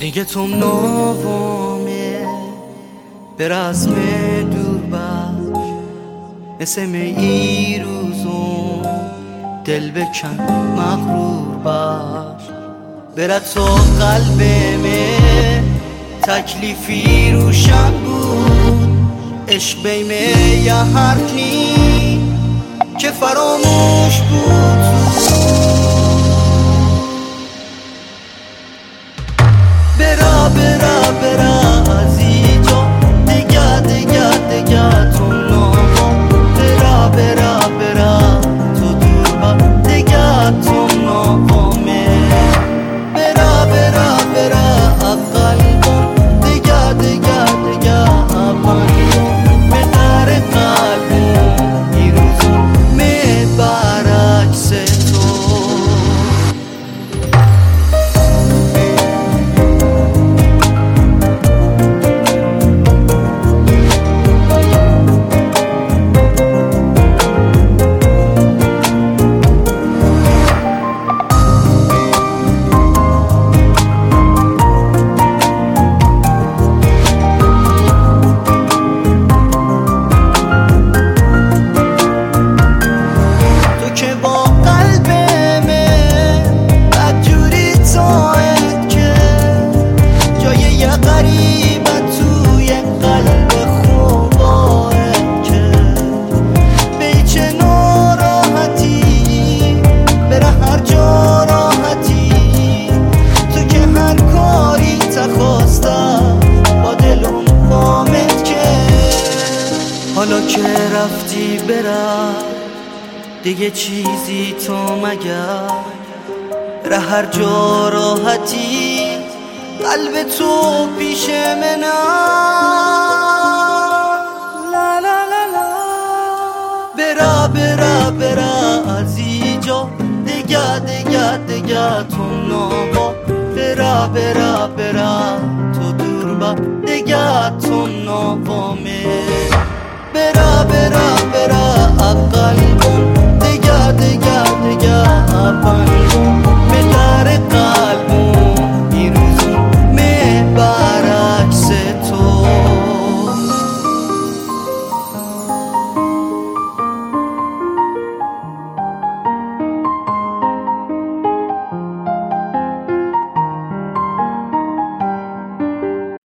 دیگه توم نوامه به رسم دور باش، مثل می روزون دل بکن مغرور باش. برد تو قلبمه تکلیفی روشن بود، عشق بیم یه حرف نی که فراموش بود. برا برا برا از اینجا دیگه تو نامو، برا برا برا تو دور با دیگه تو نامه، برا برا برا قلبم دیگه قلبم به در قلبم این روزو برعکس تو. حالا که رفتی برم دیگه چیزی تو مگر ره هر جا راحتی، قلب تو پیش منم. لا لا لا لا برا برا برا از اینجا دیگه تو نامو، برا برا برا تو دور با دیگه تو نامه، برا برا برا قلبم دیگه قلبم